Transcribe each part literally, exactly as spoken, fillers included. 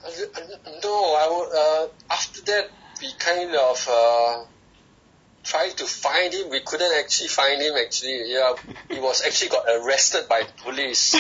No, I would, uh, after that, we kind of uh, tried to find him. We couldn't actually find him, actually. Yeah, he was actually got arrested by the police.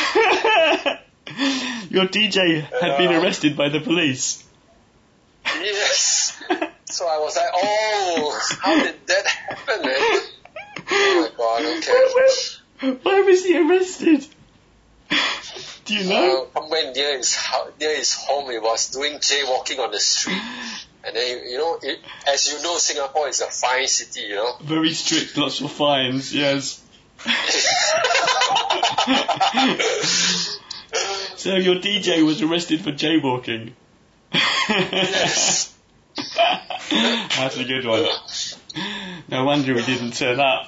Your D J had uh, been arrested by the police? Yes. So I was like, oh, how did that happen, man? Oh my god, okay. Why, why was he arrested? Do you know? Uh, somewhere near his, near his home, he was doing jaywalking on the street. And then, you know, it, as you know, Singapore is a fine city, you know. Very strict, lots of fines, yes. So your D J was arrested for jaywalking? Yes. That's a good one. No wonder he didn't turn up.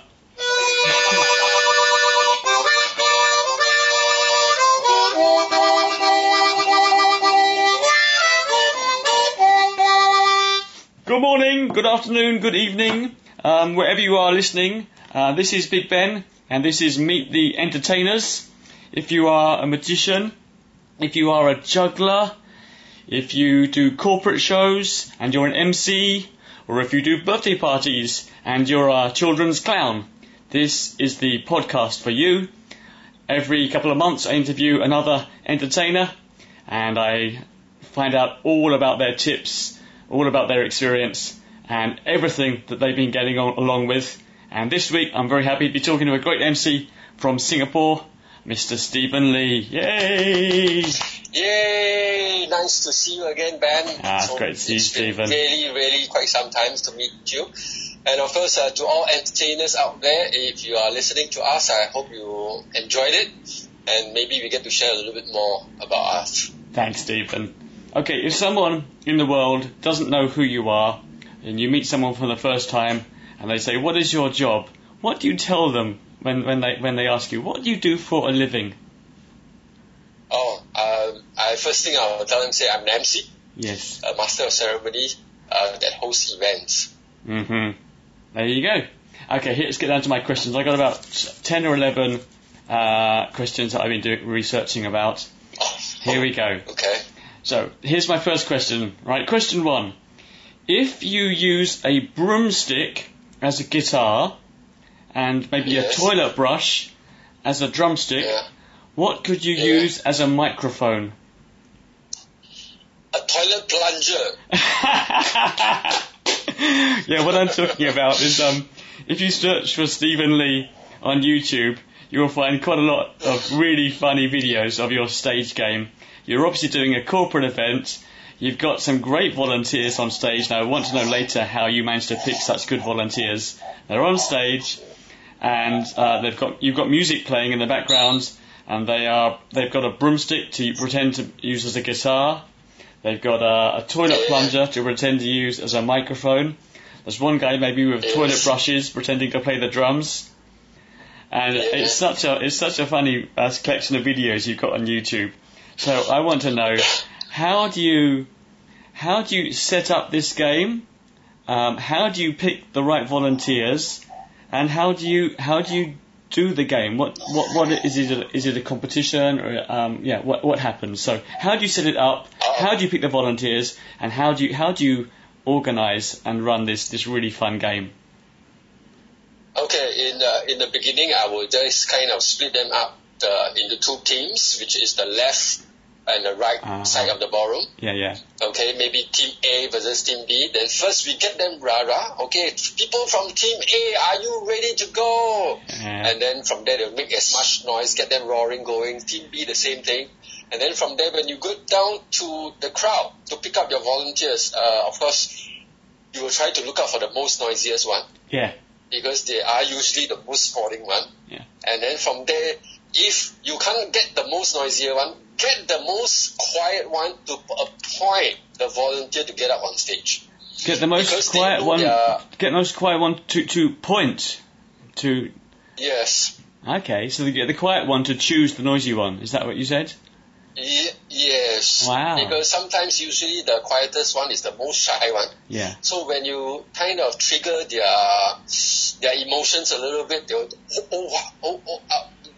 Good morning, good afternoon, good evening, um, wherever you are listening. Uh, this is Big Ben, and this is Meet the Entertainers. If you are a magician, if you are a juggler, if you do corporate shows and you're an M C, or if you do birthday parties and you're a children's clown, this is the podcast for you. Every couple of months I interview another entertainer and I find out all about their tips, all about their experience and everything that they've been getting on, along with. And this week I'm very happy to be talking to a great M C from Singapore, Mister Stephen Lee. Yay! Yay! Nice to see you again, Ben. Ah, so great to see you, Stephen. Really, really quite some time to meet you. And of course, uh, to all entertainers out there, if you are listening to us, I hope you enjoyed it. And maybe we get to share a little bit more about us. Thanks, Stephen. Okay, if someone in the world doesn't know who you are, and you meet someone for the first time, and they say, what is your job? What do you tell them when, when they when they ask you, what do you do for a living? Oh, um, I first thing I'll tell them, say I'm an M C. Yes. A master of ceremony uh, that hosts events. Mm-hmm. There you go. Okay, here, let's get down to my questions. I got about ten or eleven uh, questions that I've been doing, researching about. Oh, here we go. Okay. So, here's my first question. Right, question one. If you use a broomstick as a guitar and maybe yes. a toilet brush as a drumstick, yeah. what could you yeah. use as a microphone? A toilet plunger. Yeah, what I'm talking about is um, if you search for Stephen Lee on YouTube, you will find quite a lot of really funny videos of your stage game. You're obviously doing a corporate event. You've got some great volunteers on stage. Now, I want to know later how you managed to pick such good volunteers. They're on stage, and uh, they've got you've got music playing in the background, and they are they've got a broomstick to pretend to use as a guitar. They've got a, a toilet plunger to pretend to use as a microphone. There's one guy maybe with toilet brushes pretending to play the drums. And it's such a it's such a funny uh, collection of videos you've got on YouTube. So I want to know, how do you how do you set up this game? Um, how do you pick the right volunteers? And how do you how do you do the game? What what what is it? A, is it a competition or um, yeah? What what happens? So how do you set it up? How do you pick the volunteers? And how do you how do you organize and run this this really fun game? Okay, in uh, in the beginning, I will just kind of split them up uh, into two teams, which is the left and the right uh, side of the ballroom. Yeah, yeah. Okay, maybe team A versus team B. Then first we get them rah-rah. Okay, people from team A, are you ready to go? Uh, and then from there, they'll make as much noise, get them roaring going. Team B, the same thing. And then from there, when you go down to the crowd to pick up your volunteers, uh, of course, you will try to look out for the most noisiest one. Yeah. Because they are usually the most sporting one. Yeah. And then from there, if you can't get the most noisier one, get the most quiet one to appoint the volunteer to get up on stage. Get the most because quiet one. Get the most quiet one to to point to. Yes. Okay, so you get the quiet one to choose the noisy one. Is that what you said? Ye- yes. Wow. Because sometimes usually the quietest one is the most shy one. Yeah. So when you kind of trigger their their emotions a little bit, they'll oh oh oh, oh uh,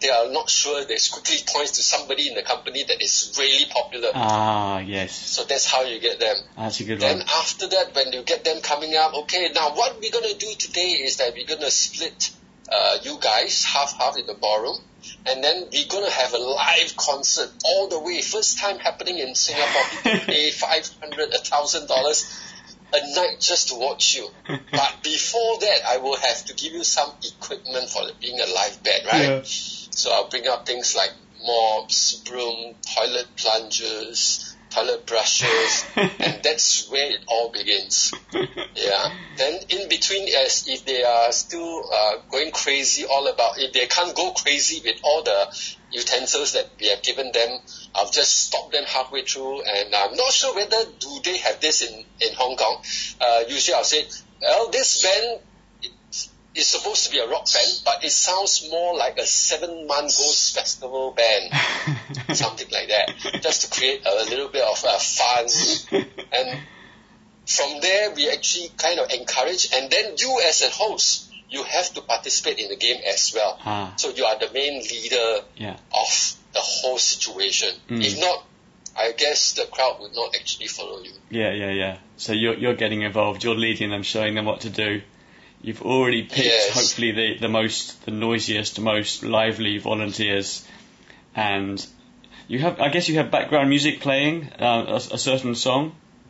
they are not sure, they quickly point to somebody in the company that is really popular. Ah, yes. So that's how you get them. That's a good then one. Then after that, when you get them coming up, okay, now what we're going to do today is that we're going to split uh, you guys half-half in the ballroom. And then we're going to have a live concert all the way. First time happening in Singapore. People pay five hundred dollars, one thousand dollars a night just to watch you. But before that, I will have to give you some equipment for being a live band, right? Yeah. So I'll bring up things like mops, broom, toilet plungers, toilet brushes, and that's where it all begins. Yeah. Then in between, as if they are still uh, going crazy all about, if they can't go crazy with all the utensils that we have given them, I'll just stop them halfway through, and I'm not sure whether do they have this in, in Hong Kong. Uh, usually I'll say, well, this band is supposed to be a rock band, but it sounds more like a Seven Man Ghost Festival band, something like that, just to create a little bit of uh, fun. And from there, we actually kind of encourage, and then you as a host, you have to participate in the game as well. Ah. So you are the main leader yeah. of the whole situation. Mm. If not, I guess the crowd would not actually follow you. Yeah, yeah, yeah. So you're you're getting involved. You're leading them, showing them what to do. You've already picked, yes. hopefully, the, the most, the noisiest, most lively volunteers, and you have, I guess, you have background music playing uh, a, a certain song.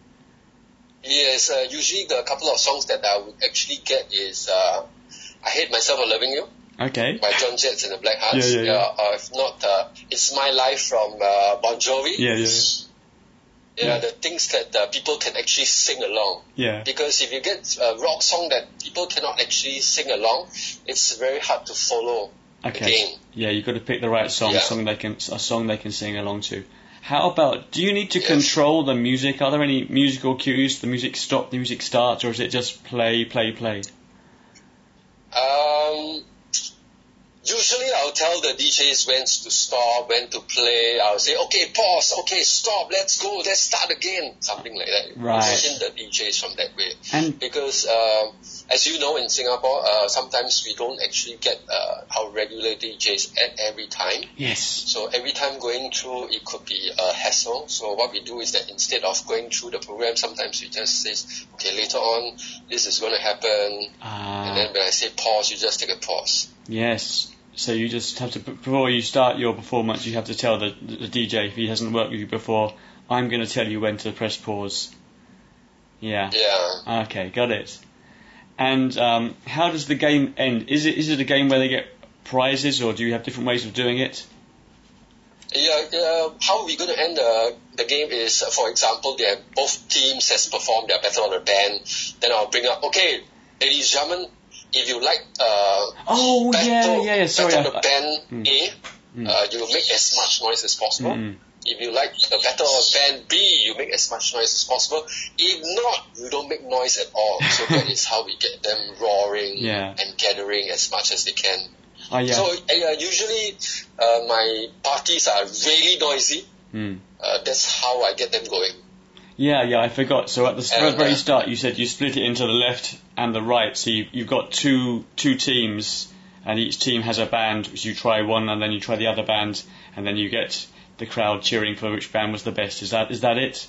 Yes, uh, usually the couple of songs that I would actually get is uh, "I Hate Myself for Loving You." Okay. By John Jett and the Black Hearts. Yeah, yeah, yeah. Uh, if not, uh, "It's My Life" from uh, Bon Jovi. Yeah, yeah, yeah. Yeah, yeah. The things that uh, people can actually sing along. Yeah. Because if you get a rock song that people cannot actually sing along, it's very hard to follow okay. the game. Yeah, you've got to pick the right song, yeah. song they can, a song they can sing along to. How about, do you need to yes. control the music? Are there any musical cues? The music stop, the music starts, or is it just play, play, play? Um... Usually I'll tell the D Js when to stop, when to play. I'll say, okay, pause, okay, stop, let's go, let's start again. Something like that. Right. Position the D Js from that way. And because, uh, as you know, in Singapore, uh, sometimes we don't actually get uh, our regular D Js at every time. Yes. So every time going through, it could be a hassle. So what we do is that instead of going through the program, sometimes we just say, okay, later on, this is going to happen. Ah. And then when I say pause, you just take a pause. Yes. So you just have to, before you start your performance, you have to tell the, the D J, if he hasn't worked with you before, I'm going to tell you when to press pause. Yeah. Yeah. Okay, got it. And um, how does the game end? Is it is it a game where they get prizes, or do you have different ways of doing it? Yeah, uh, how we're going to end the, the game is, uh, for example, they have both teams has performed their Battle of the Band. Then I'll bring up, okay, ladies and gentlemen, if you like uh, oh, battle, yeah, yeah, yeah. Sorry, battle of the I, band I, A, mm. uh, you make as much noise as possible. Mm. If you like the battle of band B, you make as much noise as possible. If not, you don't make noise at all. So that is how we get them roaring yeah. and gathering as much as they can. Oh, yeah. So uh, usually uh, my parties are really noisy. Mm. Uh, that's how I get them going. Yeah, yeah, I forgot. So at the and, very uh, start, you said you split it into the left and the right. So you, you've got two two teams, and each team has a band. So you try one, and then you try the other band, and then you get the crowd cheering for which band was the best. Is that is that it?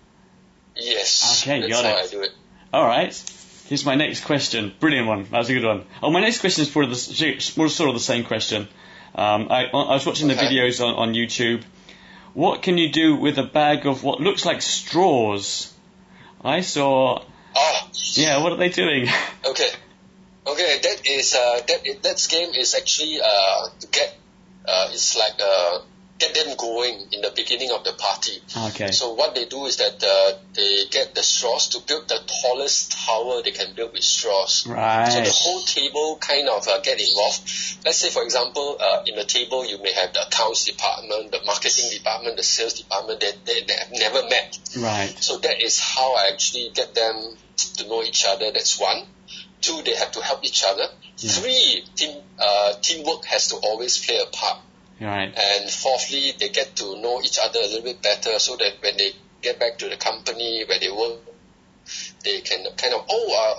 Yes. Okay, that's got how it. I do it. All right. Here's my next question. Brilliant one. That was a good one. Oh, my next question is sort of the, more sort of the same question. Um, I, I was watching the okay. videos on, on YouTube. What can you do with a bag of what looks like straws? I saw. Oh. Yeah, what are they doing? Okay. Okay, that is uh, that that game is actually uh, to get uh, it's like uh, get them going in the beginning of the party. Okay. So what they do is that uh, they get the straws to build the tallest tower they can build with straws. Right. So the whole table kind of uh, get involved. Let's say, for example, uh, in the table you may have the accounts department, the marketing department, the sales department that they, they have never met. Right. So that is how I actually get them to know each other. That's one. Two, they have to help each other. Yeah. Three, team uh, teamwork has to always play a part. Right. And fourthly, they get to know each other a little bit better so that when they get back to the company where they work, they can kind of, oh, uh,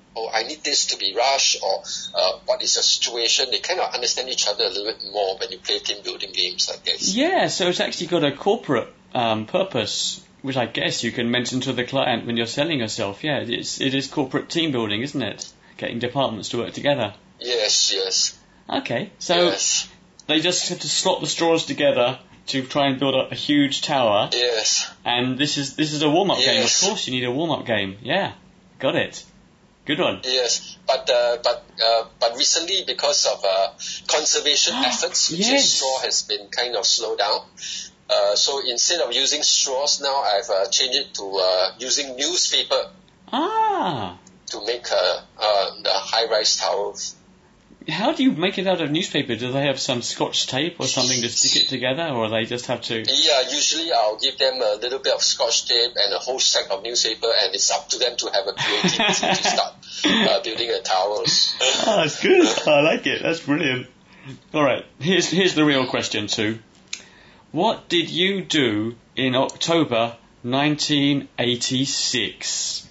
oh, I need this to be rushed, or uh, what is the situation. They kind of understand each other a little bit more when you play team building games, I guess. Yeah, so it's actually got a corporate um, purpose, which I guess you can mention to the client when you're selling yourself. Yeah, it's, it is corporate team building, isn't it? Getting departments to work together. Yes, yes. Okay, so yes. they just have to slot the straws together to try and build up a huge tower. Yes. And this is this is a warm-up yes. game. Of course you need a warm-up game. Yeah, got it. Good one. Yes, but uh, but uh, but recently, because of uh, conservation efforts, which yes. is straw has been kind of slowed down. Uh, so instead of using straws now, I've uh, changed it to uh, using newspaper. Ah. To make uh, uh, the high-rise towers. How do you make it out of newspaper? Do they have some scotch tape or something to stick it together, or they just have to... Yeah, usually I'll give them a little bit of scotch tape and a whole stack of newspaper, and it's up to them to have a creativity to start uh, building a tower. Oh, that's good. I like it. That's brilliant. All right, here's, here's the real question, Sue. What did you do in October nineteen eighty-six?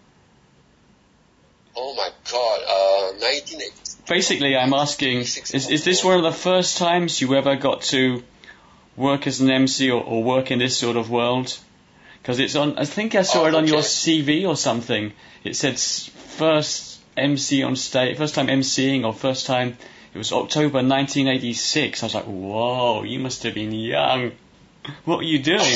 Oh my God, uh, nineteen eighty-six. Basically, I'm asking, is, is this one of the first times you ever got to work as an M C or, or work in this sort of world? Because it's on, I think I saw oh, it on okay. your C V or something. It said first M C on stage, first time emceeing or first time, it was October nineteen eighty-six. I was like, whoa, you must have been young. What were you doing?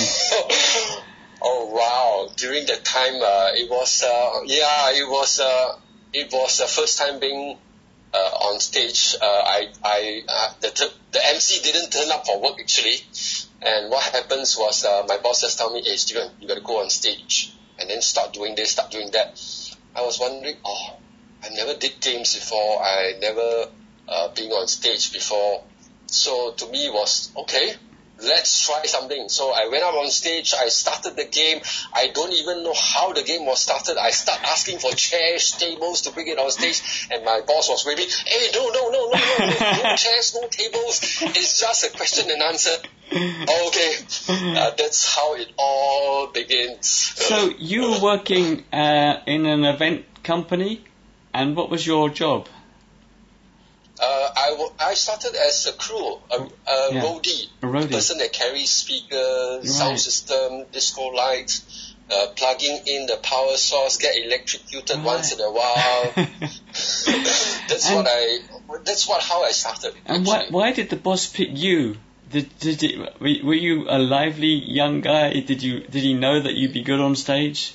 Oh wow! During that time, uh, it was uh, yeah, it was uh, it was the first time being uh, on stage. Uh, I I uh, the t- the M C didn't turn up for work actually, and what happens was uh, my boss just told me, "Hey Steven, you got to go on stage and then start doing this, start doing that." I was wondering, oh, I never did games before. I never uh, been on stage before, so to me it was okay. Let's try something. So I went up on stage, I started the game. I don't even know how the game was started. I start asking for chairs, tables to bring it on stage, and my boss was waving, hey, no, no, no, no, no, no, no chairs, no tables. It's just a question and answer. Okay, uh, that's how it all begins. So you were working uh, in an event company, and what was your job? Uh, I, w- I started as a crew, a, a yeah. roadie, a roadie, person that carries speakers, right. sound system, disco lights, uh, plugging in the power source, get electrocuted right. once in a while. that's and, what I. That's what how I started. And why, why did the boss pick you? Did did it, were you a lively young guy? Did you did he know that you'd be good on stage?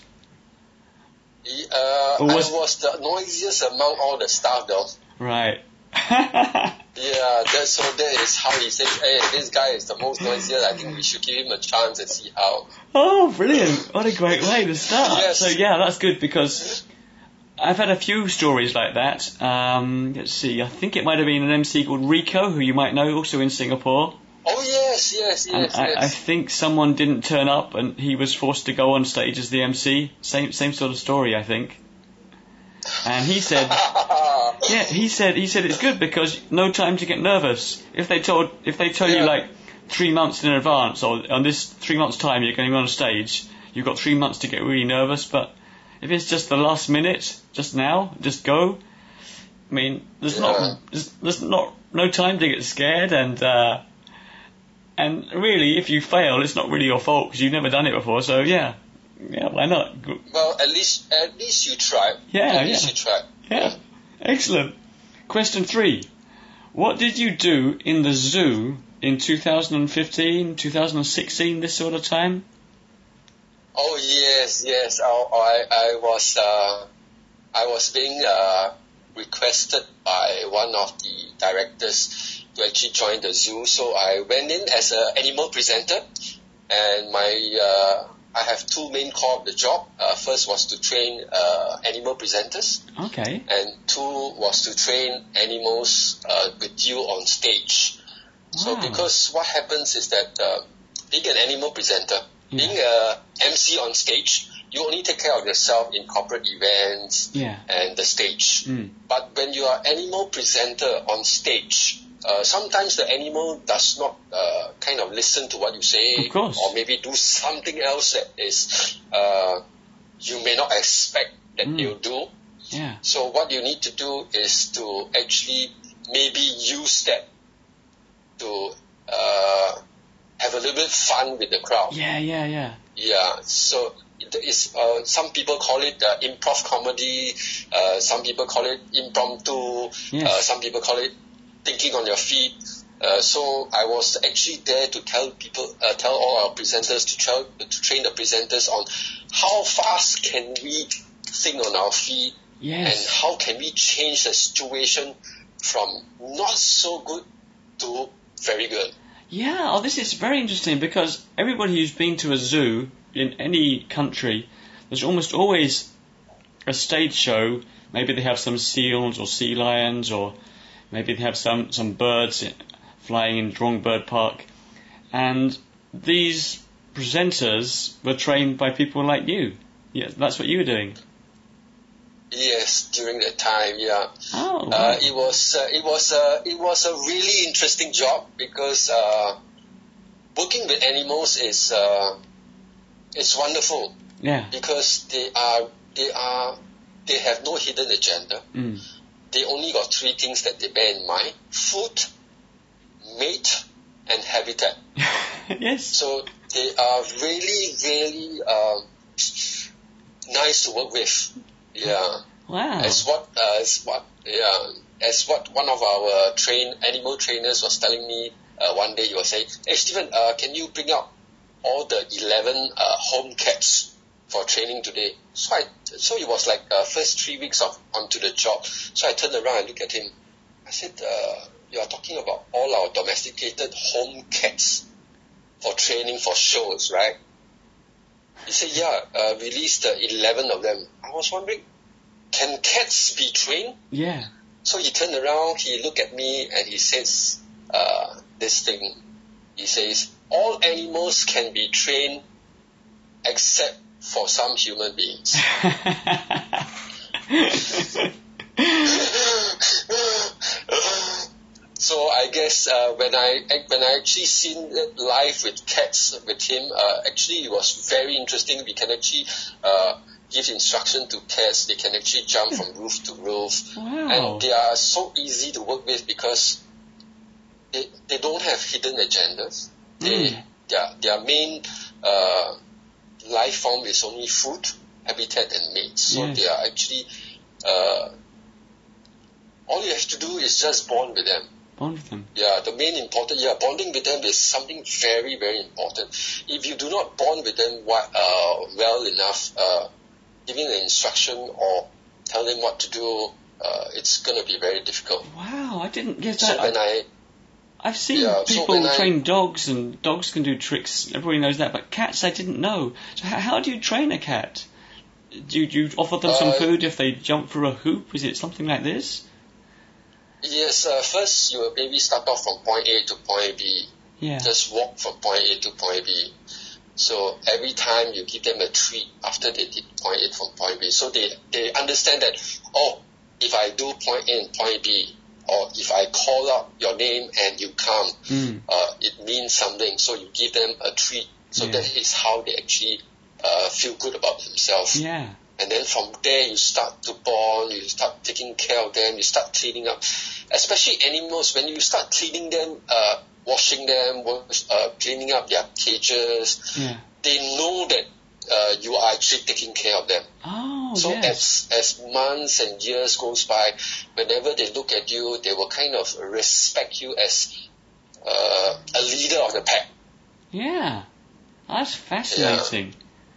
He, uh, was, I was the noisiest among all the staff, though. Right. yeah, that, so that is how he said, hey, this guy is the most noisiest, I think we should give him a chance and see how. Oh, brilliant. What a great way to start. Yes. So, yeah, that's good because I've had a few stories like that. Um, let's see, I think it might have been an M C called Rico, who you might know, also in Singapore. Oh, yes, yes, yes, and yes. I, I think someone didn't turn up and he was forced to go on stage as the M C. Same, same sort of story, I think. And he said, yeah, he said, he said it's good because no time to get nervous. If they told, if they tell yeah. you like three months in advance, or on this three months time you're going to be on stage, you've got three months to get really nervous. But if it's just the last minute, just now, just go. I mean, there's yeah. not, there's, there's not, no time to get scared, and uh, and really, if you fail, it's not really your fault because you've never done it before. So yeah. Yeah, why not? Well, at least at least you tried. Yeah, at yeah. least you tried. Yeah, excellent. Question three: what did you do in the zoo in two thousand fifteen, two thousand sixteen, this sort of time? Oh yes, yes. I I, I was uh, I was being uh, requested by one of the directors to actually join the zoo. So I went in as an animal presenter, and my uh, I have two main core of the job. Uh, first was to train uh, animal presenters. Okay. And two was to train animals uh, with you on stage. Wow. So because what happens is that uh, being an animal presenter, yeah. being a M C on stage, you only take care of yourself in corporate events yeah. and the stage. Mm. But when you are animal presenter on stage, Uh, sometimes the animal does not uh, kind of listen to what you say, of course. or maybe do something else that is uh, you may not expect that mm. they'll do. Yeah. So what you need to do is to actually maybe use that to uh, have a little bit fun with the crowd. Yeah, yeah, yeah. Yeah, so it is, uh, some people call it uh, improv comedy, uh, some people call it impromptu, Yes. uh, some people call it thinking on your feet. Uh, so I was actually there to tell people, uh, tell all our presenters to, tell, to train the presenters on how fast can we think on our feet, Yes. and how can we change the situation from not so good to very good. Yeah, oh, this is very interesting because everybody who's been to a zoo in any country, there's almost always a stage show. Maybe they have some seals or sea lions, or maybe they have some, some birds flying in Jurong Bird Park. And these presenters were trained by people like you. Yeah, that's what you were doing. Yes, during that time, yeah. Oh, wow. Uh, it was uh, it was uh, it was a really interesting job because uh, working with animals is uh, it's wonderful. Yeah. Because they are they are they have no hidden agenda. Mm. They only got three things that they bear in mind: food, mate, and habitat. Yes. So they are really really um, nice to work with. Yeah. Wow. As what, uh, as what, yeah, as what one of our train animal trainers was telling me uh, one day. He was saying, "Hey Stephen, uh, can you bring out all the eleven uh, home cats for training today?" So I, so it was like uh, first three weeks of onto the job. So I turned around and looked at him. I said, uh, "You are talking about all our domesticated home cats for training for shows, right?" He said, "Yeah, uh, released uh, eleven of them." I was wondering, can cats be trained? Yeah. So he turned around, he looked at me, and he says uh, this thing. He says, "All animals can be trained except for some human beings." So I guess uh, when I when I actually seen it live with cats with him, uh, actually it was very interesting. We can actually uh, give instruction to cats. They can actually jump from roof to roof, Wow. and they are so easy to work with because they they don't have hidden agendas. They Mm. their their main uh, life form is only food, habitat, and mate. So Yes. they are actually uh, all you have to do is just bond with them. Bond with them. Yeah, the main important, yeah, bonding with them is something very, very important. If you do not bond with them uh, well enough, uh, giving the instruction or tell them what to do, uh, it's going to be very difficult. Wow, I didn't get So that. when I, I've seen yeah, so people when I- train dogs, and dogs can do tricks. Everybody knows that, but cats I didn't know. So how, how do you train a cat? Do you, do you offer them some Uh, food if they jump through a hoop? Is it something like this? yes, uh, first you will maybe start off from point A to point B. Yeah. Just walk from point A to point B. So every time you give them a treat after they did point A from point B. So they, they understand that, oh, if I do point A and point B, or if I call out your name and you come, Mm. uh, it means something. So you give them a treat. So Yeah. that is how they actually uh, feel good about themselves. Yeah. And then from there, you start to bond, you start taking care of them, you start cleaning up. Especially animals, when you start cleaning them, uh, washing them, wash, uh, cleaning up their cages, Yeah. they know that uh, you are actually taking care of them. Oh, So yes. as as months and years goes by, whenever they look at you, they will kind of respect you as uh, a leader of the pack. Yeah. That's fascinating.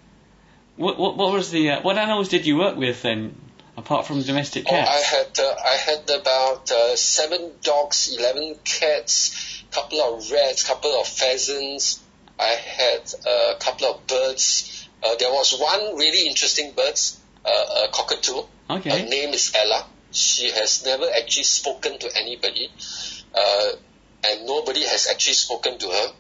What, what what was the uh, what animals did you work with then, apart from domestic Oh, I cats? had uh, I had about uh, seven dogs, eleven cats, couple of rats, couple of pheasants. I had a couple of birds. Uh, there was one really interesting bird, uh, a cockatoo. Her Okay. name is Ella. She has never actually spoken to anybody, uh, and nobody has actually spoken to her.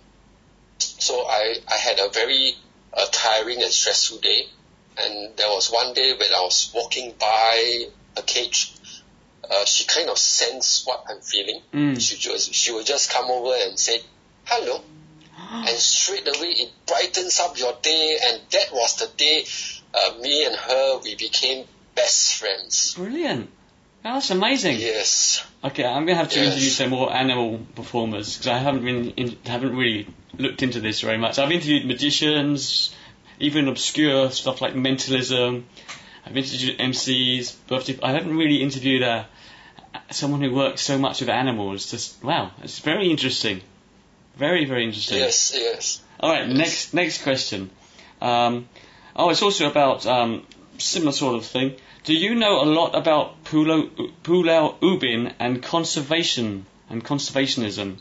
So I, I had a very uh, tiring and stressful day. And there was one day when I was walking by a cage, uh, she kind of sensed what I'm feeling. Mm. She just she would just come over and say, "Hello," and straight away it brightens up your day. And that was the day uh, me and her we became best friends. Brilliant. Oh, that's amazing. Yes. Okay, I'm going to have to Yes. interview some more animal performers because I haven't been in, haven't really looked into this very much. I've interviewed magicians, even obscure stuff like mentalism. I've interviewed M Cs, but I haven't really interviewed a, someone who works so much with animals. Just wow, it's very interesting. Very, very interesting. Yes, yes. All right, yes. next next question. Um, oh, it's also about um, similar sort of thing. Do you know a lot about Pulau, Pulau Ubin and conservation and conservationism?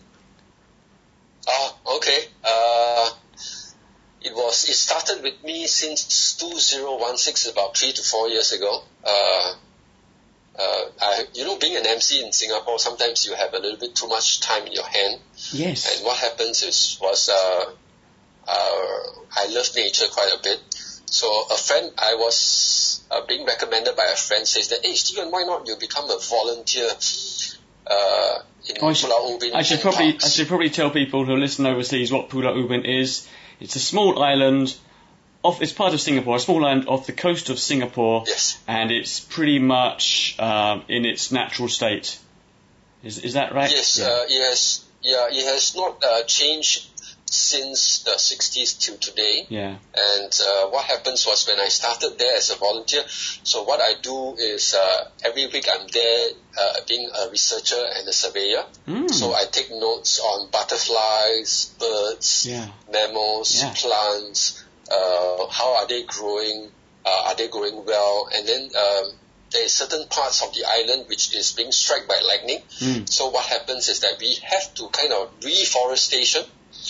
Oh, okay. Uh, it was. It started with me since two thousand sixteen, about three to four years ago. Uh, uh, I, you know, being an M C in Singapore, sometimes you have a little bit too much time in your hand. Yes. And what happens is, was uh, uh, I love nature quite a bit. So a friend, I was uh, being recommended by a friend, says that, hey, Stephen, why not you become a volunteer uh, in oh, I should, Pulau Ubin? I should probably parks. I should probably tell people who listen overseas what Pulau Ubin is. It's a small island off. It's part of Singapore, a small island off the coast of Singapore, Yes. and it's pretty much um, in its natural state. Is is that right? Yes, Yeah. uh, it has. Yeah, it has not uh, changed since the sixties till today. Yeah. And uh, what happens was when I started there as a volunteer, so what I do is uh, every week I'm there uh, being a researcher and a surveyor. Mm. So I take notes on butterflies, birds, Yeah. mammals, Yeah. plants, uh, how are they growing, uh, are they growing well, and then um, there is certain parts of the island which is being struck by lightning. Mm. So what happens is that we have to kind of reforestation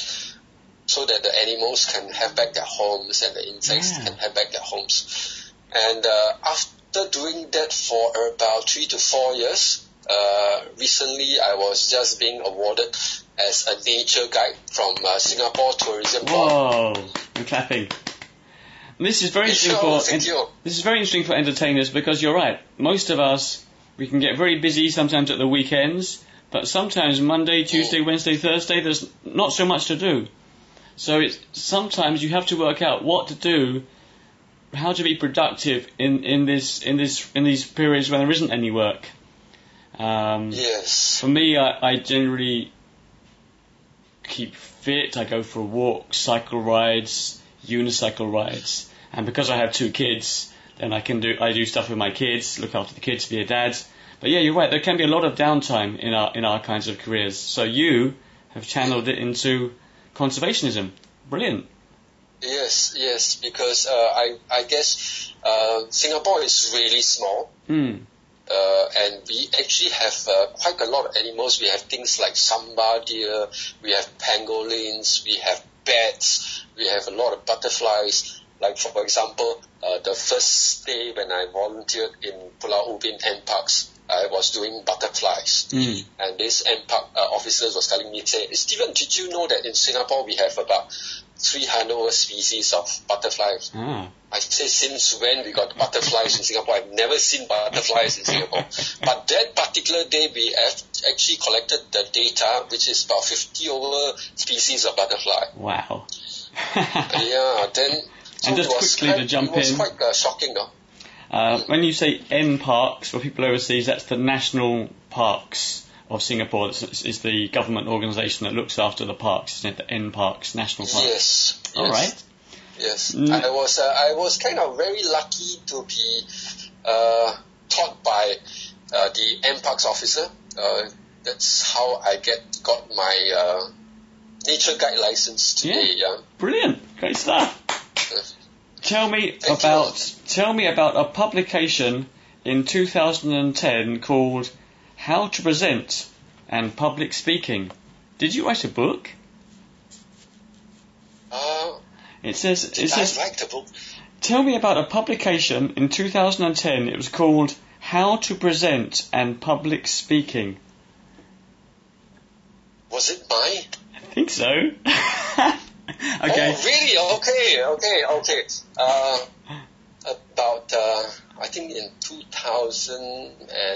so that the animals can have back their homes and the insects Yeah. can have back their homes. And uh, after doing that for about three to four years, uh, recently I was just being awarded as a nature guide from uh, Singapore Tourism Board. Whoa! I'm clapping. This is very interesting Sure, for thank you. this is very interesting for entertainers because you're right. Most of us we can get very busy sometimes at the weekends, but sometimes Monday, Tuesday, Wednesday, Thursday there's not so much to do. So it's sometimes you have to work out what to do, how to be productive in, in this in this in these periods when there isn't any work. Um, Yes. For me, I, I generally keep fit. I go for walks, cycle rides, unicycle rides, and because I have two kids, then I can do I do stuff with my kids, look after the kids, be a dad. But yeah, you're right. There can be a lot of downtime in our in our kinds of careers. So you have channeled it into conservationism. Brilliant. Yes, yes, because uh, I I guess uh, Singapore is really small. Mm. Uh, and we actually have uh, quite a lot of animals. We have things like samba deer, we have pangolins, we have bats, we have a lot of butterflies. Like for example, uh, the first day when I volunteered in Pulau Ubin Ant Parks, I was doing butterflies. Mm. And this Ant Park uh, officers was telling me, say, Stephen, did you know that in Singapore we have about three hundred species of butterflies? Ah. I say, since when we got butterflies in Singapore? I've never seen butterflies in Singapore. But that particular day, we have actually collected the data, which is about fifty over species of butterfly. Wow. Yeah, then... So And just it was quickly quite, to jump it was in. quite uh, shocking, though. Uh, when you say N Parks, for people overseas, that's the national parks of Singapore. It's, it's the government organisation that looks after the parks, isn't it? The N Parks, national parks. Yes. All yes. right. Yes, Mm. I was uh, I was kind of very lucky to be uh, taught by uh, the M Parks officer. Uh, that's how I get got my uh, nature guide license today. Yeah. Brilliant. Great stuff. Tell me Thank about you. tell me about a publication in two thousand ten called How to Present and Public Speaking. Did you write a book? Uh, It says it I says like the book. tell me about a publication in two thousand ten. It was called How to Present and Public Speaking. Was it mine? I think so. Okay. Oh, really? Okay, okay, okay. Uh, about, uh, I think in two thousand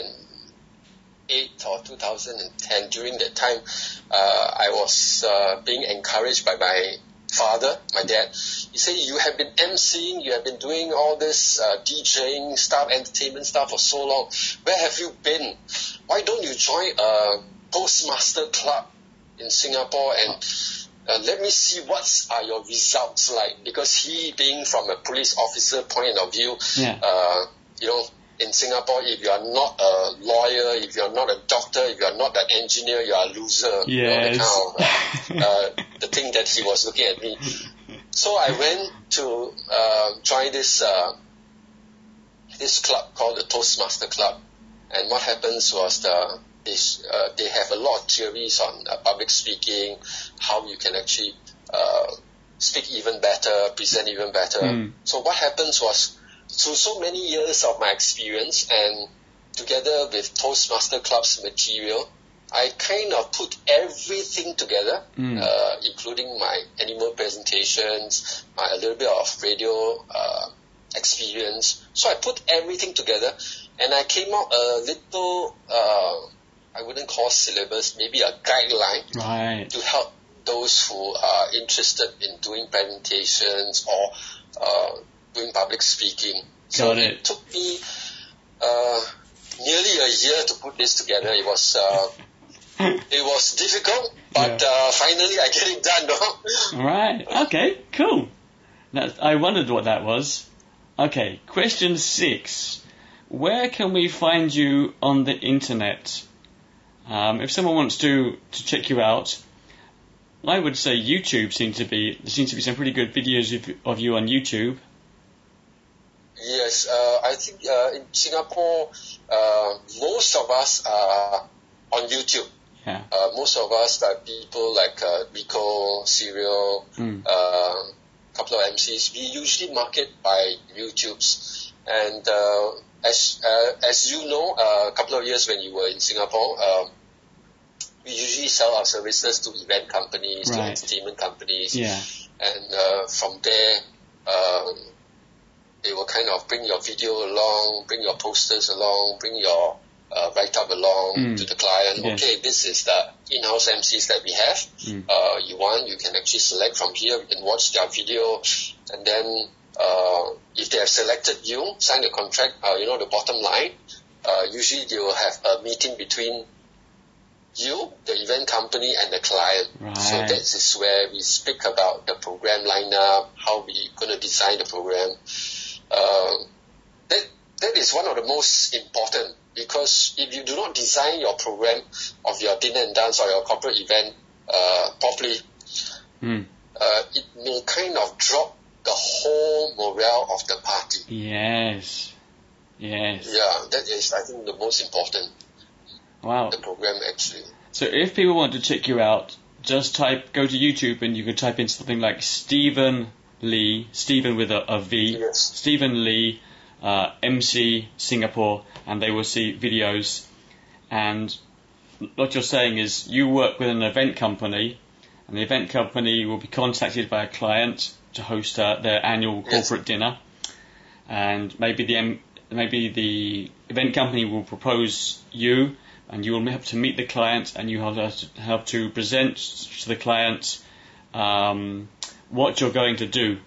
eight or two thousand ten, during that time, uh, I was uh, being encouraged by my father, my dad. he said, you have been emceeing, you have been doing all this uh, DJing stuff, entertainment stuff for so long. Where have you been? Why don't you join a Toastmaster club in Singapore and uh, let me see what are your results like? Because he, being from a police officer point of view, yeah. uh, you know, in Singapore, if you are not a lawyer, if you are not a doctor, if you are not an engineer, you are a loser. Yes. You know, the kind of, uh, uh, the thing that he was looking at me. So I went to uh, join this uh, this club called the Toastmaster Club. And what happens was the, is, uh, they have a lot of theories on uh, public speaking, how you can actually uh, speak even better, present even better. Mm. So what happens was, through so many years of my experience and together with Toastmaster Club's material, I kind of put everything together, mm. uh, including my animal presentations, my a little bit of radio uh, experience. So I put everything together and I came out a little, uh, I wouldn't call syllabus, maybe a guideline right. to help those who are interested in doing presentations or uh, doing public speaking. So Got it. it took me uh, nearly a year to put this together. It was uh, it was difficult, but yeah. uh, finally I get it done. No? Right. Okay. Cool. That's, I wondered what that was. Okay. Question six. Where can we find you on the internet? Um, if someone wants to, to check you out, I would say YouTube seems to be there seems to be some pretty good videos of, of you on YouTube. Yes, uh, I think uh, in Singapore, uh, most of us are on YouTube. Yeah. Uh, most of us are people like uh, Rico, Serial, mm. uh, a couple of M Cs. We usually market by YouTubes. And uh, as uh, as you know, uh, a couple of years when you were in Singapore, um, we usually sell our services to event companies, right. to entertainment companies. Yeah. And uh, from there, um, they will kind of bring your video along, bring your posters along, bring your uh, write-up along mm. to the client. Yes. Okay, this is the in-house M Cs that we have. Mm. Uh, you want, you can actually select from here. You can watch their video. And then uh, if they have selected you, sign the contract, uh, you know, the bottom line, uh, usually they will have a meeting between you, the event company, and the client. Right. So that is where we speak about the program lineup, how we going to design the program. Uh, that that is one of the most important, because if you do not design your program of your dinner and dance or your corporate event uh, properly, mm. uh, it may kind of drop the whole morale of the party. Yes. Yes. Yeah, that is, I think, the most important. Wow. The program actually. So if people want to check you out, just type, go to YouTube and you can type in something like Stephen Lee, Stephen with a, a V, yes. Stephen Lee, uh, M C Singapore, and they will see videos. And what you're saying is you work with an event company, and the event company will be contacted by a client to host uh, their annual corporate yes. dinner, and maybe the maybe the event company will propose you, and you will have to meet the client, and you have to have to present to the client um, what you're going to do.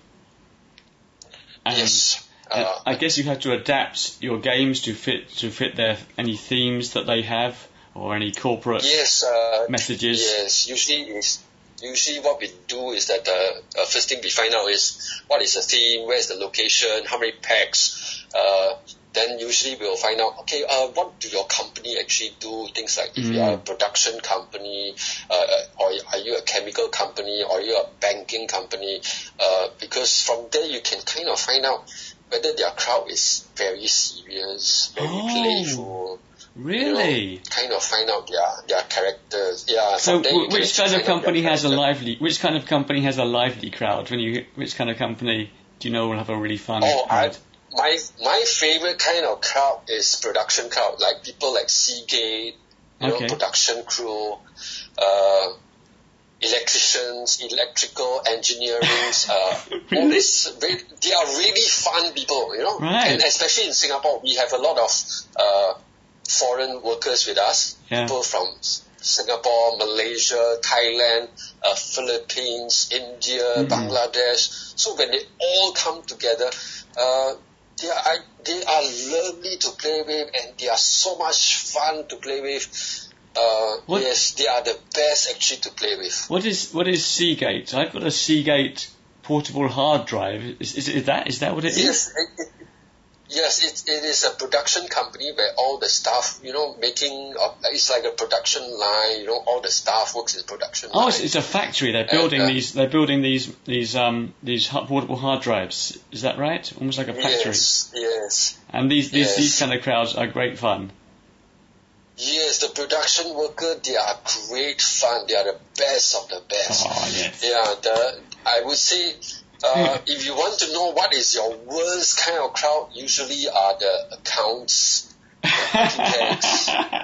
And yes. Uh, I guess you have to adapt your games to fit to fit their any themes that they have or any corporate yes, uh, messages. Yes, usually is usually what we do is that uh, uh, first thing we find out is what is the theme, where is the location, how many packs. Uh, then usually we'll find out, okay, uh, what do your company actually do? Things like if mm. you are a production company, uh, or are you a chemical company, or are you a banking company? Uh, because from there you can kind of find out whether their crowd is very serious, very oh, playful. Really? You know, kind of find out their their characters. Yeah. So, w- which kind of company has a lively? Which kind of company has a lively crowd? When you, which kind of company do you know will have a really fun oh, crowd? I, my my favorite kind of crowd is production crowd, like people like Seagate, you okay. know, production crew, uh, electricians, electrical engineering. Uh, really? all this, they are really fun people, you know. Right. And especially in Singapore, we have a lot of uh, foreign workers with us, yeah. people from Singapore, Malaysia, Thailand, uh, Philippines, India, mm-hmm. Bangladesh. So when they all come together, uh, they are they are lovely to play with, and they are so much fun to play with. Uh, yes, they are the best actually to play with. What is what is Seagate? I've got a Seagate portable hard drive. Is, is, is that is that what it yes, is? It, it, yes, it it is a production company where all the staff, you know, making uh, it's like a production line. You know, all the staff works in production. Oh, line. It's, it's a factory. They're building and, uh, these. They're building these these um these portable hard drives. Is that right? Almost like a factory. Yes, yes. And these these, yes. these kind of crowds are great fun. Yes, the production worker, they are great fun. They are the best of the best. Oh, yes. Yeah, the, I would say, uh, if you want to know what is your worst kind of crowd, usually are the accounts, the architects.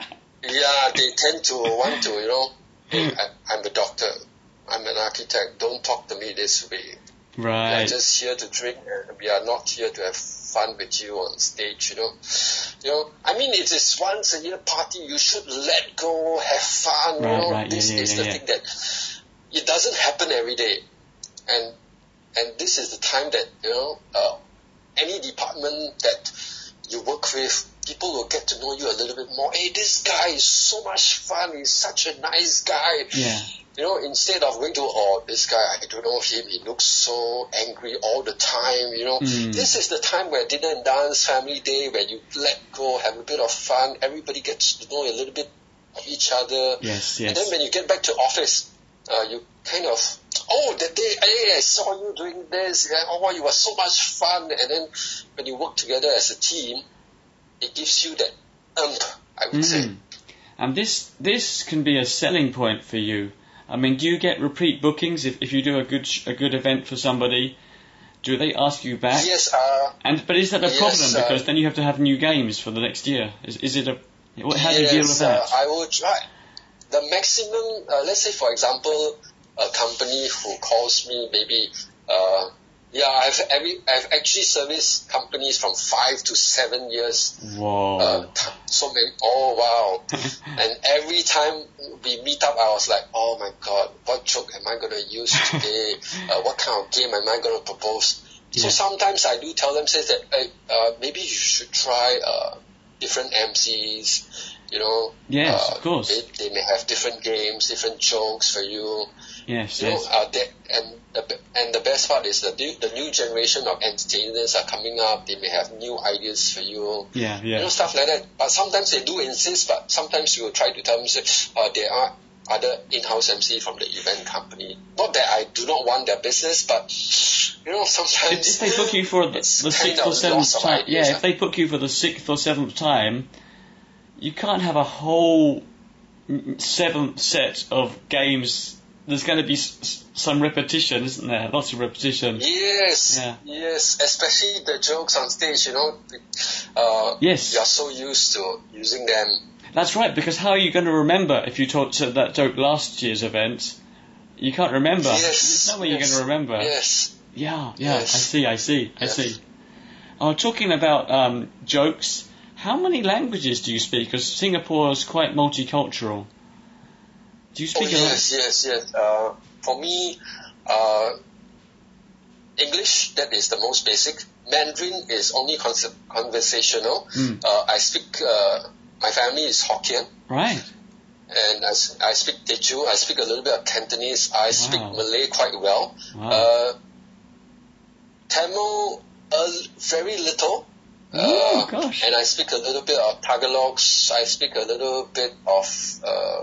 Yeah, they tend to want to, you know, hey, I, I'm a doctor, I'm an architect, don't talk to me this way. Right. We are just here to drink, and we are not here to have fun with you on stage, you know. You know, I mean, it is once a year party. You should let go, have fun. Right, you know, right, this yeah, yeah, is yeah, the yeah. thing that it doesn't happen every day, and and this is the time that you know uh, any department that you work with, people will get to know you a little bit more. Hey, this guy is so much fun. He's such a nice guy. Yeah. You know, instead of going to, oh, this guy, I don't know him, he looks so angry all the time, you know. Mm. This is the time where dinner and dance, family day, where you let go, have a bit of fun, everybody gets to know a little bit of each other. Yes, yes. And then when you get back to office, uh, you kind of, oh, that day, hey, I saw you doing this, yeah, oh, you were so much fun. And then when you work together as a team, it gives you that ump, I would mm. say. And this this can be a selling point for you. I mean, do you get repeat bookings if, if you do a good a good event for somebody? Do they ask you back? Yes. Uh, and but is that a yes, problem because uh, then you have to have new games for the next year? Is is it a how do yes, you deal with that? Uh, I will try. The maximum, uh, let's say for example, a company who calls me maybe. Uh, yeah, I've every I've actually serviced companies from five to seven years. Whoa. Uh, so many. Oh wow. And every time we meet up, I was like, oh my god, what joke am I gonna use today? uh, what kind of game am I gonna propose? Yeah. So sometimes I do tell them, says that, hey, uh, maybe you should try uh, different M Cs. You know. Yes, uh, of course. They, they may have different games, different jokes for you. Yes, you yes. Know, uh, they, and the and the best part is that the, the new generation of entertainers are coming up. They may have new ideas for you. Yeah, yeah. You know, stuff like that. But sometimes they do insist. But sometimes you will try to tell them, say, uh, there are other in-house M C from the event company. Not that I do not want their business, but you know, sometimes if, if they book you for the, the sixth or seventh time, yeah, if they book you for the sixth or seventh time, you can't have a whole seventh set of games. There's going to be s- some repetition, isn't there? Lots of repetition. Yes, yeah. yes, especially the jokes on stage, you know. Uh, yes. You are so used to using them. That's right, because how are you going to remember if you taught that joke last year's event? You can't remember. Yes. There's no way yes, you're going to remember. Yes. Yeah, yeah, yes. I see, I see, I yes. see. Oh, talking about um, jokes, how many languages do you speak? Because Singapore is quite multicultural. Do you speak oh, yes, yes, yes. Uh, for me, uh, English, that is the most basic. Mandarin is only con- conversational. Mm. Uh, I speak, uh, my family is Hokkien. Right. And I, I speak Teochew, I speak a little bit of Cantonese, I wow. speak Malay quite well. Wow. Uh, Tamil, uh, very little. Oh, uh, gosh. And I speak a little bit of Tagalog, I speak a little bit of... Uh,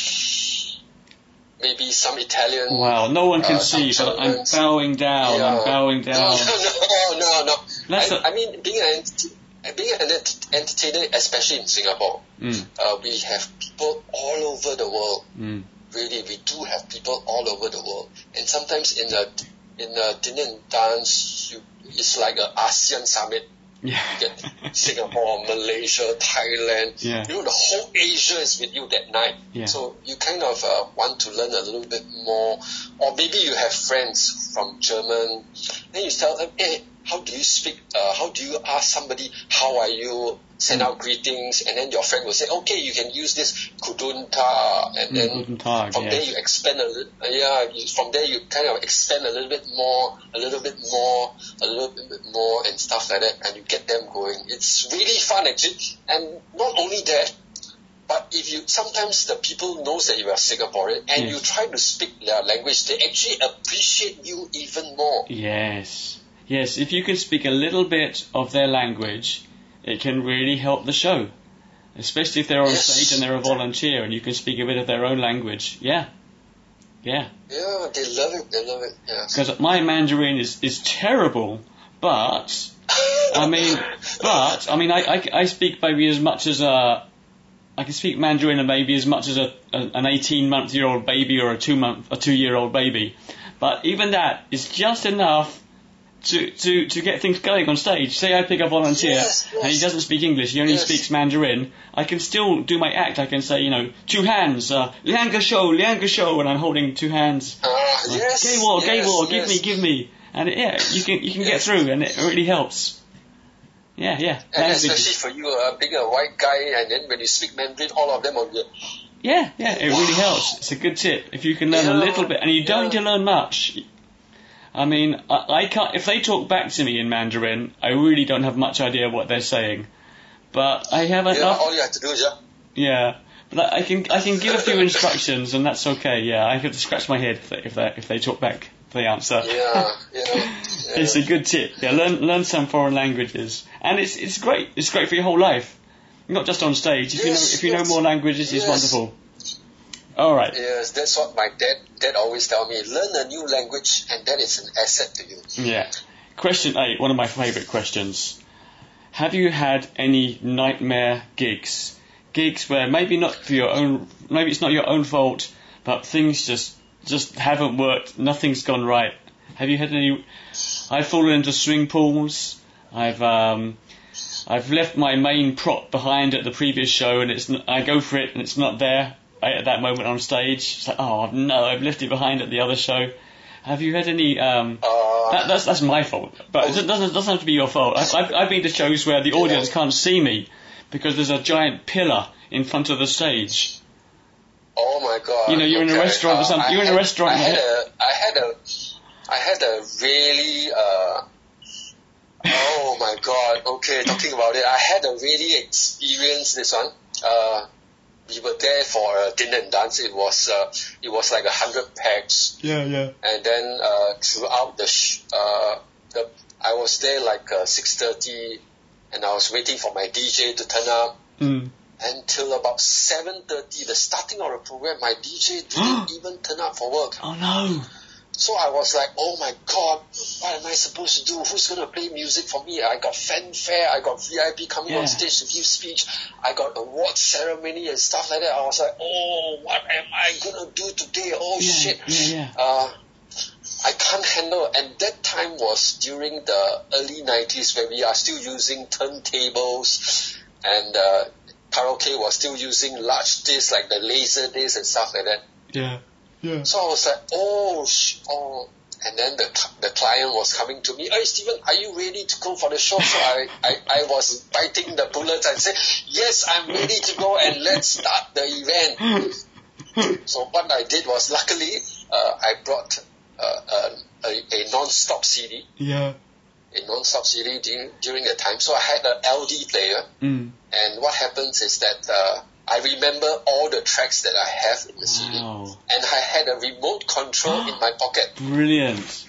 maybe some Italian. Wow, no one can uh, see, but I'm bowing down, yeah. I'm bowing down. No, no, no, no. no. I, a... I mean, being an, ent- being an ent- entertainer, especially in Singapore, mm. uh, we have people all over the world. Mm. Really, we do have people all over the world. And sometimes in a, in a dinner and dance, you, it's like an ASEAN summit. Yeah. You get Singapore, Malaysia, Thailand. Yeah. You know, the whole Asia is with you that night. Yeah. So you kind of uh, want to learn a little bit more. Or maybe you have friends from German. Then you tell them, hey, how do you speak, uh, how do you ask somebody, how are you, send out greetings, and then your friend will say, okay, you can use this Guten Tag, and then Guten Tag, from yes. there you expand a little, uh, yeah, you, from there you kind of expand a little bit more, a little bit more, a little bit more, and stuff like that, and you get them going. It's really fun actually, and not only that, but if you, sometimes the people knows that you are Singaporean, and yes. you try to speak their language, they actually appreciate you even more. Yes. Yes, if you can speak a little bit of their language, it can really help the show. Especially if they're on yes. stage and they're a volunteer and you can speak a bit of their own language. Yeah. Yeah. Yeah, they love it, they love it, yes. Because my Mandarin is, is terrible, but, I mean, but, I mean, I, I, I speak maybe as much as a, I can speak Mandarin and maybe as much as a, a an eighteen-month-year-old baby or a two-month, a two-year-old baby. But even that is just enough to, to, to get things going on stage. Say I pick a volunteer yes, yes. and he doesn't speak English, he only yes. speaks Mandarin, I can still do my act. I can say, you know, two hands, uh, liang ge shou, liang ge shou, and I'm holding two hands. Uh, yes, Gay war, yes, gay war, yes. give me, give me. And yeah, you can you can yes. get through and it really helps. Yeah, yeah. And especially for you, uh, being a white guy, and then when you speak Mandarin, all of them will be... Yeah, yeah, it really helps. It's a good tip. If you can learn yeah, a little bit, and you yeah. don't need to learn much. I mean, I, I can't. If they talk back to me in Mandarin, I really don't have much idea what they're saying. But I have yeah, enough. all you have to do is yeah. Yeah, but I can I can give a few instructions, and that's okay. Yeah, I have to scratch my head if they if they, if they talk back the answer. Yeah, yeah, yeah. It's a good tip. Yeah, learn learn some foreign languages, and it's it's great. It's great for your whole life, not just on stage. If yes, you know if you yes. know more languages, it's yes. wonderful. All right. Yes, that's what my dad dad always tell me. Learn a new language, and that is an asset to you. Yeah. Question eight, one of my favourite questions. Have you had any nightmare gigs? Gigs where maybe not for your own, maybe it's not your own fault, but things just just haven't worked. Nothing's gone right. Have you had any? I've fallen into swimming pools. I've um, I've left my main prop behind at the previous show, and it's I go for it, and it's not there at that moment on stage. It's like, oh no, I've left it behind at the other show. Have you had any? Um, uh, that, that's that's my fault, but it doesn't doesn't have to be your fault. I've I've, I've been to shows where the audience can't see me because there's a giant pillar in front of the stage. Oh my God! You know, you're okay. in a restaurant uh, or something. You're I in a had, restaurant. I had a, I had a, I had a really. Uh, oh my God! Okay, talking about it, I had a really experience this one. Uh, we were there for a dinner and dance. It was uh, it was like a hundred packs. Yeah, yeah. And then uh, throughout the sh- uh, the I was there like uh, six thirty, and I was waiting for my D J to turn up. Mm. Until about seven thirty, the starting of the program, my D J didn't even turn up for work. Oh no! So I was like, oh my God, what am I supposed to do? Who's going to play music for me? I got fanfare, I got V I P coming yeah. on stage to give speech, I got award ceremony and stuff like that. I was like, oh, what am I going to do today? Oh yeah, shit. Yeah, yeah. Uh, I can't handle, and that time was during the early nineties when we are still using turntables, and uh, karaoke was still using large discs like the laser discs and stuff like that. Yeah, yeah. So I was like, oh, sh- oh. And then the the client was coming to me, hey Stephen, are you ready to go for the show? So I, I, I was biting the bullets and said, yes, I'm ready to go, and let's start the event. So what I did was, luckily, uh, I brought uh, a, a, a non-stop C D. Yeah. A non-stop C D during, during the time. So I had an L D player. Mm. And what happens is that uh, I remember all the tracks that I have in the wow. C D. And I had a remote control in my pocket. Brilliant.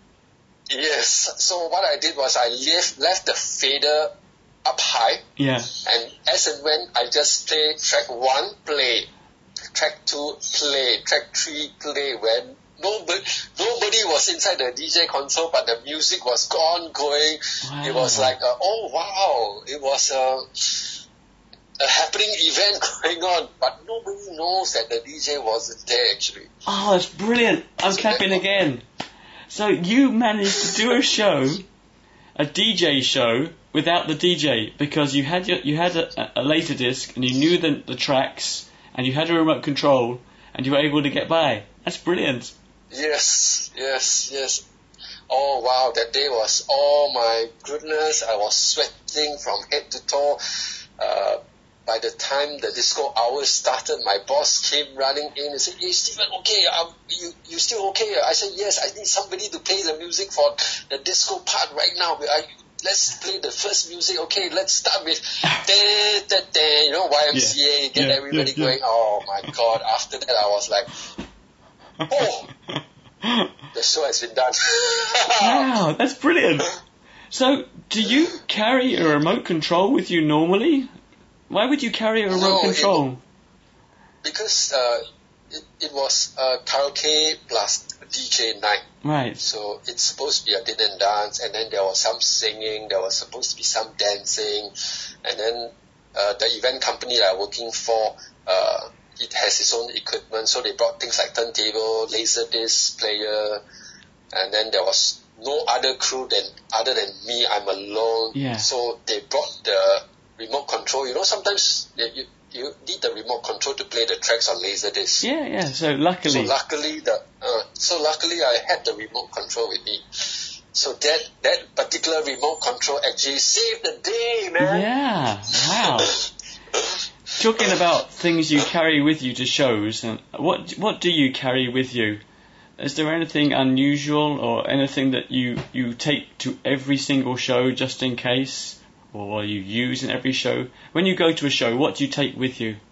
Yes. So what I did was I left, left the fader up high. Yeah. And as and when I just play track one, play. Track two, play. Track three, play. When nobody, nobody was inside the D J console, but the music was gone, going. Wow. It was like, a, oh wow, it was a, a happening event going on, but nobody knows that the D J wasn't there actually. Oh, that's brilliant. I'm So clapping that- again. So you managed to do a show, a D J show, without the D J because you had your, you had a, a laser disc and you knew the, the tracks and you had a remote control and you were able to get by. That's brilliant. Yes, yes, yes. Oh wow, that day was, oh my goodness, I was sweating from head to toe. Uh, by the time the disco hours started, my boss came running in and said, hey Stephen, okay, um, you, you still okay? I said, yes, I need somebody to play the music for the disco part right now. I, let's play the first music, okay, let's start with, da, da, da, you know, Y M C A, yeah. get yeah, everybody yeah, yeah. going. Oh my God, after that I was like, oh, the show has been done. Wow, that's brilliant. So, do you carry a remote control with you normally? Why would you carry a remote No, control? It, because uh, it, it was uh, karaoke plus D J night. Right. So it's supposed to be a dinner and dance, and then there was some singing, there was supposed to be some dancing, and then uh, the event company that I'm working for, uh, it has its own equipment, so they brought things like turntable, laser disc player, and then there was no other crew than other than me. I'm alone. Yeah. So they brought the remote control. You know, sometimes you you need the remote control to play the tracks on Laserdisc. Yeah, yeah. So luckily. So luckily the uh, so luckily I had the remote control with me. So that that particular remote control actually saved the day, man. Yeah. Wow. Talking about things you carry with you to shows, and what what do you carry with you? Is there anything unusual or anything that you, you take to every single show just in case? Or you use in every show? When you go to a show, what do you take with you?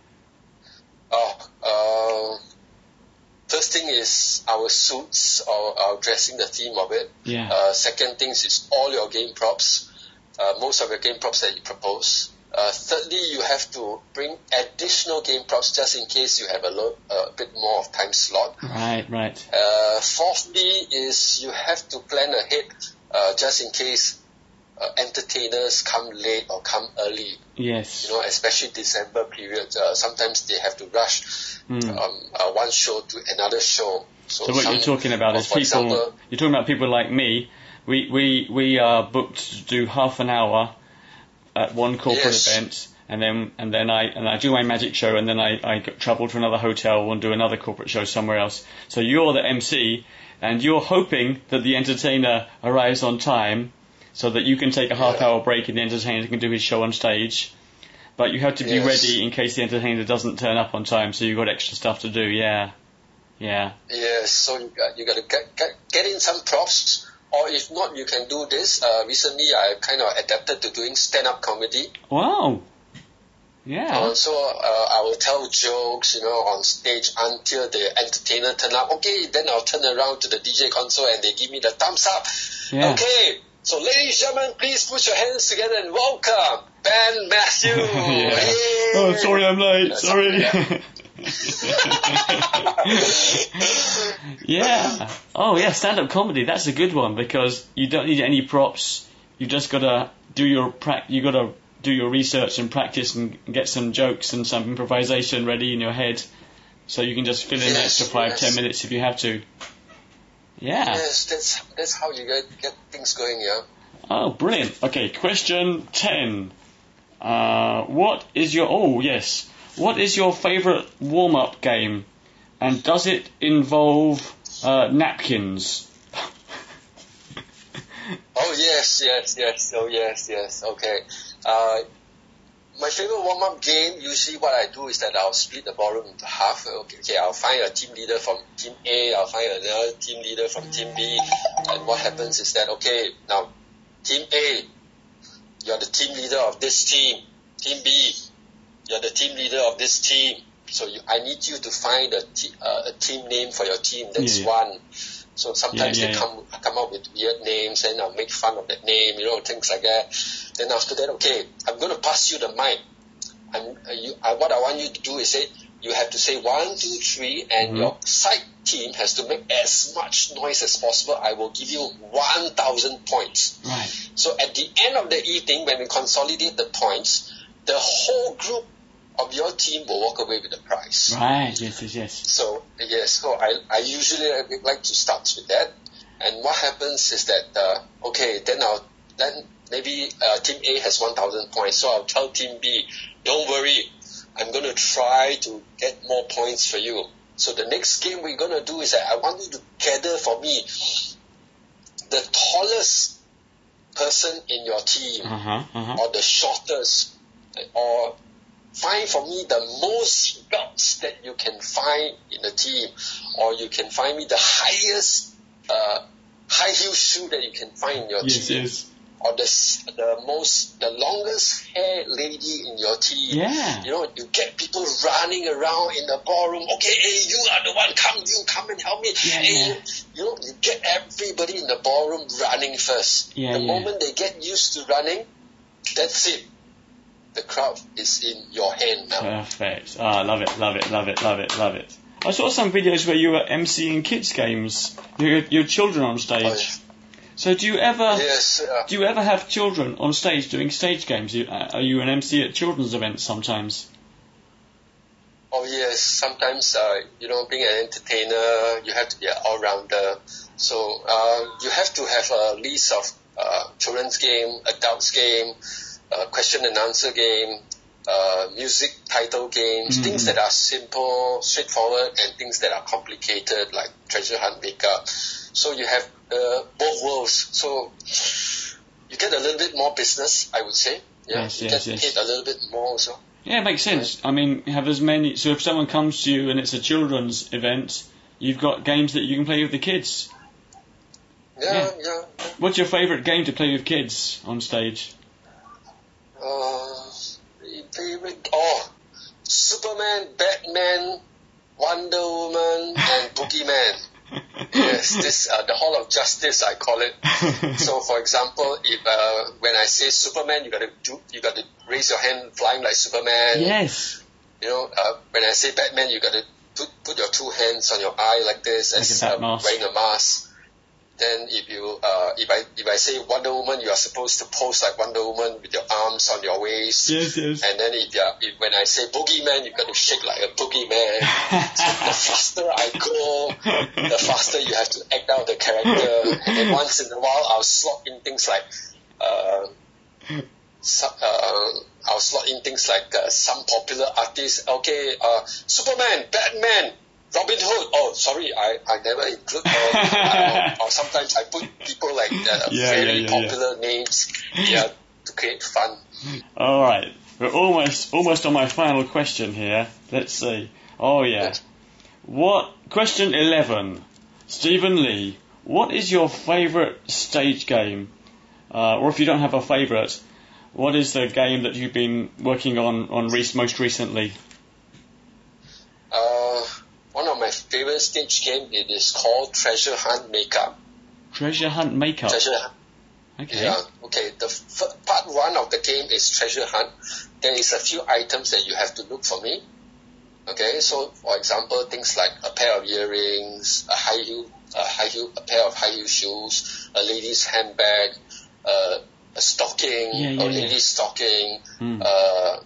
Oh, uh, first thing is our suits, or our dressing, the theme of it. Yeah. Uh, second thing is all your game props, uh, most of your game props that you propose. Uh, thirdly, you have to bring additional game props just in case you have a, lo- a bit more of time slot. Right, right. Uh, fourthly is you have to plan ahead uh, just in case uh, entertainers come late or come early. Yes. You know, especially December period. Uh, sometimes they have to rush Mm. um, uh, one show to another show. So, So what some, you're talking about uh, is for people. example, You're talking about people like me. We we we are booked to do half an hour at one corporate Yes. event, and then and then I and I do my magic show, and then I I get travel to another hotel and do another corporate show somewhere else. So you're the M C, and you're hoping that the entertainer arrives on time, so that you can take a half Yeah. hour break and the entertainer can do his show on stage. But you have to be Yes. ready in case the entertainer doesn't turn up on time, so you've got extra stuff to do. Yeah, yeah. yes, so you got, you got to get, get, get in some props, or if not, you can do this. Uh, recently, I kind of adapted to doing stand-up comedy. Wow. Yeah. Uh, so uh, I will tell jokes, you know, on stage until the entertainer turn up. Okay, then I'll turn around to the D J console and they give me the thumbs up. Yeah. Okay, so ladies and gentlemen, please put your hands together and welcome Ben Matthew. Yeah. Yay! Oh, sorry, I'm late. Yeah, Sorry. yeah. Yeah. Oh, yeah. Stand-up comedy. That's a good one because you don't need any props. You just gotta do your pra- You gotta do your research and practice and get some jokes and some improvisation ready in your head, so you can just fill in Yes, an extra five, yes. ten minutes if you have to. Yeah. Yes, that's that's how you get get things going. Yeah. Oh, brilliant. Okay, question ten. Uh, what is your... Oh, yes. What is your favourite warm-up game? And does it involve uh, napkins? Oh yes, yes, yes. Oh yes, yes. Okay. Uh, my favorite warm-up game, usually what I do is that I'll split the ballroom into half. Okay, okay, I'll find a team leader from team A, I'll find another team leader from team B, and what happens is that, okay, now, team A, you're the team leader of this team. Team B, you're the team leader of this team. So you, I need you to find a, t- uh, a team name for your team. That's Yeah, yeah. one. So sometimes Yeah, yeah, they yeah. come come up with weird names, and I'll make fun of that name, you know, things like that. Then after that, okay, I'm going to pass you the mic. I'm, uh, you, I, what I want you to do is say, you have to say one, two, three, and Mhm. your side team has to make as much noise as possible. I will give you one thousand points. Right. So at the end of the evening, when we consolidate the points, the whole group of your team will walk away with the prize. Right, yes, yes, yes. So yes, so I, I usually like to start with that. And what happens is that, uh, okay, then I'll, then maybe uh, team A has one thousand points, so I'll tell team B, don't worry, I'm going to try to get more points for you. So the next game we're going to do is that I want you to gather for me the tallest person in your team, uh-huh, uh-huh. or the shortest, or find for me the most belts that you can find in the team, or you can find me the highest uh, high heel shoe that you can find in your yes, team, yes. or the the most the longest hair lady in your team. Yeah. You know, you get people running around in the ballroom. Okay, hey, you are the one. Come, you come and help me. Yeah, hey, yeah. You know, you get everybody in the ballroom running first. Yeah, the yeah. moment they get used to running, that's it. The crowd is in your hand now. Perfect. Ah, love it, love it, love it, love it, love it. I saw some videos where you were emceeing kids games. Your your children on stage. Oh, yeah. So do you ever Yes. Uh, do you ever have children on stage doing stage games? You, uh, are you an M C at children's events sometimes? oh yes. Sometimes, uh, you know, being an entertainer, you have to be an all-rounder. So uh, you have to have a list of uh, children's game, adults game, uh, question and answer game, uh, music title games, Mm-hmm. things that are simple, straightforward, and things that are complicated, like treasure hunt makeup. So you have uh, both worlds. So you get a little bit more business, I would say. Yeah, Yes, you yes, get yes. paid a little bit more also. Yeah, it makes sense. I mean, have as many. So if someone comes to you and it's a children's event, you've got games that you can play with the kids. Yeah, Yeah. yeah. yeah. What's your favourite game to play with kids on stage? Uh, favorite, oh, Superman, Batman, Wonder Woman, and Boogeyman. Yes, this uh, the Hall of Justice, I call it. So, for example, if uh, when I say Superman, you got to do, you got to raise your hand, flying like Superman. Yes. You know, uh, when I say Batman, you got to put put your two hands on your eye like this, Like as a bat uh, mask. wearing a mask. Then if you uh, if I if I say Wonder Woman, you are supposed to pose like Wonder Woman with your arms on your waist. Yes, yes. And then if, you are, if when I say Boogeyman, you got to shake like a boogeyman. So the faster I go, the faster you have to act out the character. And then once in a while, I'll slot in things like uh, some, uh, I'll slot in things like uh, some popular artists. Okay, uh, Superman, Batman, Robin Hood. Oh, sorry, I, I never include. Uh, or, or sometimes I put people like uh, Yeah, very yeah, yeah, popular names. Yeah, to create fun. All right, we're almost almost on my final question here. Let's see. Oh yeah. What question eleven? Stephen Lee. What is your favourite stage game? Uh, or if you don't have a favourite, what is the game that you've been working on on re- most recently? Uh, one of my favorite stage game, it is called Treasure Hunt Makeup. Treasure Hunt Makeup. Treasure Hunt. Okay. Yeah. Okay. The f- part one of the game is Treasure Hunt. There is a few items that you have to look for me. Okay. So, for example, things like a pair of earrings, a high heel, a high heel, a pair of high heel shoes, a lady's handbag, uh, a stocking, Yeah, yeah, a yeah. lady's stocking, Hmm. uh,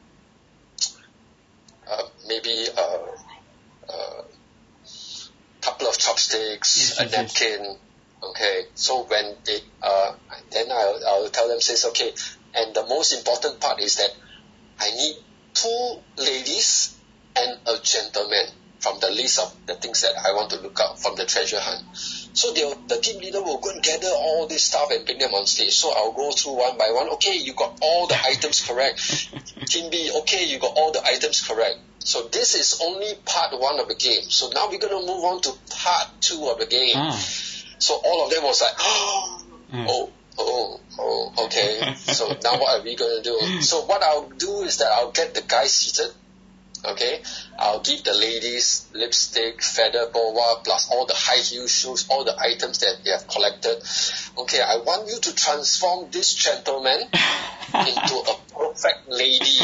uh, maybe a, a couple of chopsticks, Yes, a yes, yes. napkin. Okay, so when they, uh, then I'll, I'll tell them, says, okay, and the most important part is that I need two ladies and a gentleman from the list of the things that I want to look out from the treasure hunt. So they'll, the team leader will go and gather all this stuff and bring them on stage. So I'll go through one by one. Okay, you got all the items correct. Team B, okay, you got all the items correct. So this is only part one of the game. So now we're going to move on to part two of the game. Ah. So all of them was like, oh, Mm. oh, oh, oh, okay. So now what are we going to do? So what I'll do is that I'll get the guy seated. Okay, I'll give the ladies lipstick, feather boa, plus all the high heel shoes, all the items that they have collected. Okay, I want you to transform this gentleman into a perfect lady.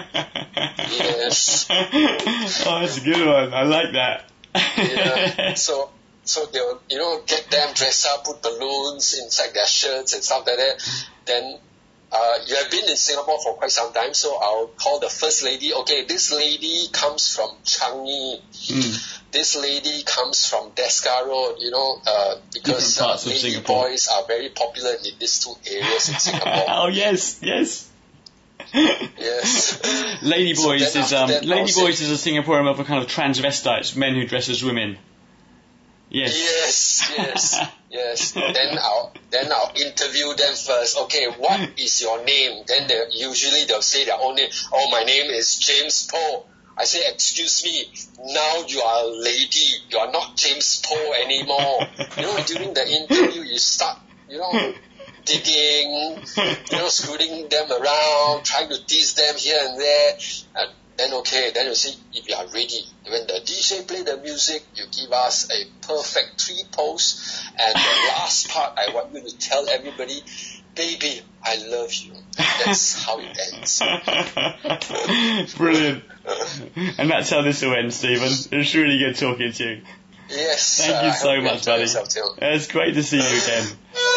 Yes. Oh, that's a good one. I like that. Yeah. So, so they'll, you know, get them dressed up, put balloons inside their shirts and stuff like that. Then, uh, you have been in Singapore for quite some time, so I'll call the first lady. Okay, this lady comes from Changi. Mm. This lady comes from Deska Road, you know, uh, because Different uh, parts of lady Singapore. boys are very popular in these two areas in Singapore. Oh yes, yes. Yes. Lady So Boys then is after um, that, I'll Lady say- Boys is a Singaporean of a kind of transvestites, men who dress as women. Yes. Yes, yes, Yes. Then I'll then I'll interview them first. Okay, what is your name? Then they usually they'll say their own name. Oh, my name is James Poe. I say, excuse me, now you are a lady. You are not James Poe anymore. You know, during the interview, you start, you know, digging, you know, screwing them around, trying to tease them here and there. And then, okay, then you see if you are ready. When the D J play the music, you give us a perfect three pose. And the last part, I want you to tell everybody, baby, I love you. That's how it ends. Brilliant. And that's how this will end, Stephen. It was really good talking to you. Yes. Thank you uh, so much, buddy. Yourself, It's great to see you again.